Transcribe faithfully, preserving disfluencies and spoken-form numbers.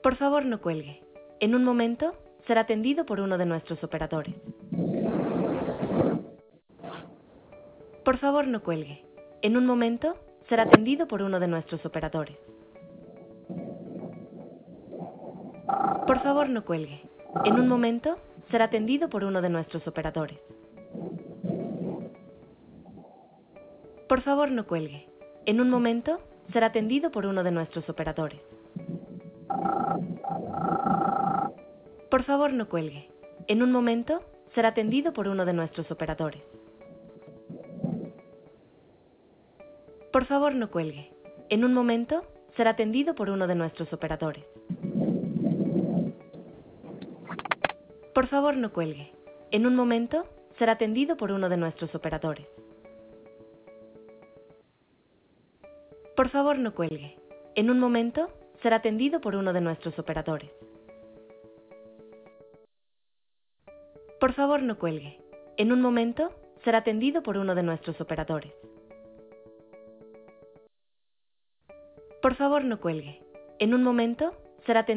Por favor, no cuelgue. En un momento, será atendido por uno de nuestros operadores. Por favor, no cuelgue. En un momento, será atendido por uno de nuestros operadores. Por favor, no cuelgue. En un momento, será atendido por uno de nuestros operadores. Por favor, no cuelgue. En un momento, será atendido por uno de nuestros operadores. Por favor, no cuelgue. En un momento, será atendido por uno de nuestros operadores. Por favor, no cuelgue. En un momento, será atendido por uno de nuestros operadores. Por favor, no cuelgue. En un momento, será atendido por uno de nuestros operadores. Por favor, no cuelgue. En un momento, será atendido por uno de nuestros operadores. Por favor, no cuelgue. En un momento, será atendido por uno de nuestros operadores. Por favor, no cuelgue. En un momento, será atendido